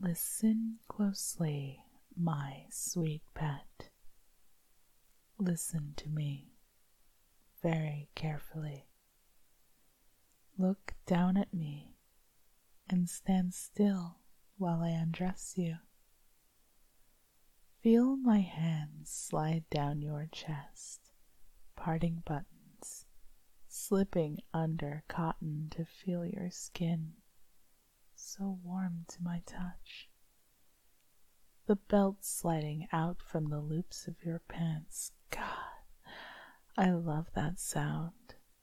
Listen closely, my sweet pet. Listen to me very carefully. Look down at me and stand still while I undress you. Feel my hands slide down your chest, parting buttons, slipping under cotton to feel your skin, so warm to my touch. The belt sliding out from the loops of your pants. God, I love that sound.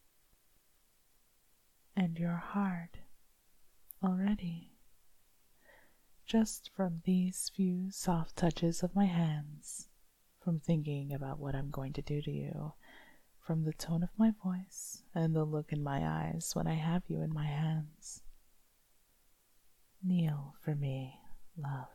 And you're hard already, just from these few soft touches of my hands, from thinking about what I'm going to do to you, from the tone of my voice and the look in my eyes when I have you in my hands. Kneel for me, love.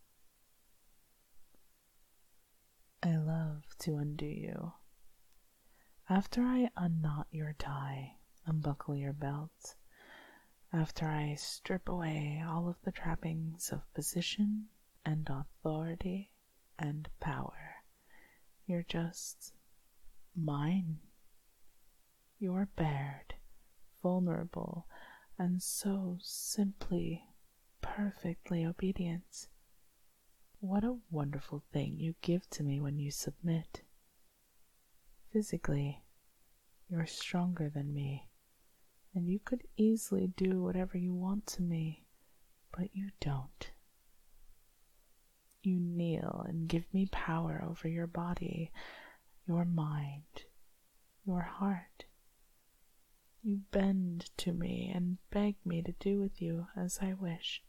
I love to undo you. After I unknot your tie, unbuckle your belt, after I strip away all of the trappings of position and authority and power, you're just mine. You're bared, vulnerable, and so simply, perfectly obedient. What a wonderful thing you give to me when you submit. Physically, you're stronger than me, and you could easily do whatever you want to me, but you don't. You kneel and give me power over your body, your mind, your heart. You bend to me and beg me to do with you as I wish.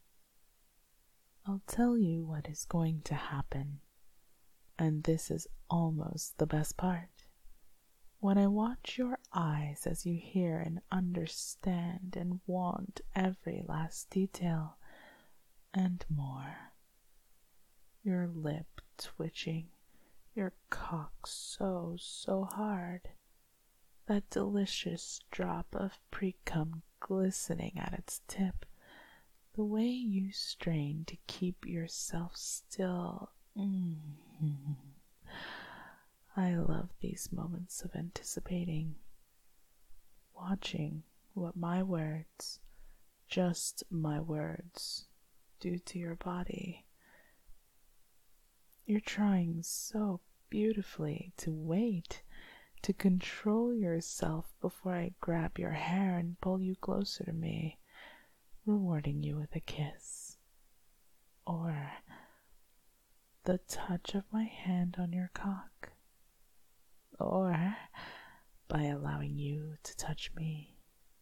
I'll tell you what is going to happen, and this is almost the best part. When I watch your eyes as you hear and understand and want every last detail and more, your lip twitching, your cock so hard, that delicious drop of pre-cum glistening at its tip, the way you strain to keep yourself still. I love these moments of anticipating, watching what my words, just my words, do to your body. You're trying so beautifully to wait, to control yourself before I grab your hair and pull you closer to me, rewarding you with a kiss, or the touch of my hand on your cock, or by allowing you to touch me.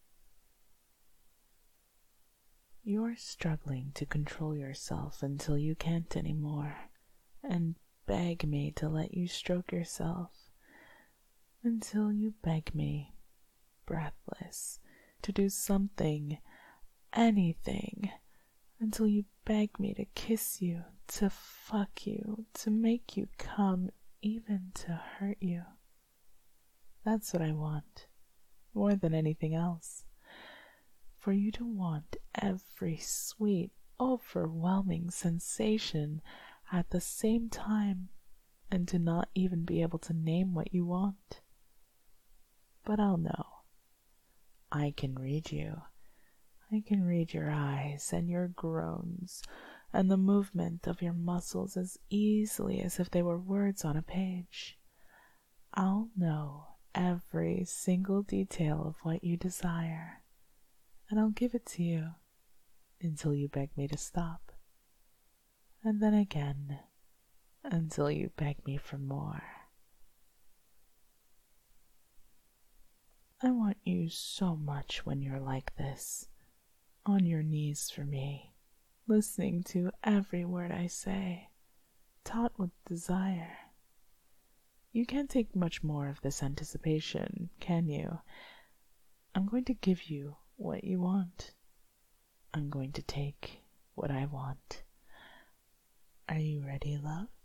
You're struggling to control yourself until you can't anymore, and beg me to let you stroke yourself, until you beg me, breathless, to do something, anything, until you beg me to kiss you, to fuck you, to make you come, even to hurt you. That's what I want, more than anything else. For you to want every sweet, overwhelming sensation at the same time, and to not even be able to name what you want. But I'll know. I can read you. I can read your eyes and your groans and the movement of your muscles as easily as if they were words on a page. I'll know every single detail of what you desire, and I'll give it to you until you beg me to stop, and then again until you beg me for more. I want you so much when you're like this, on your knees for me, listening to every word I say, taut with desire. You can't take much more of this anticipation, can you? I'm going to give you what you want. I'm going to take what I want. Are you ready, love?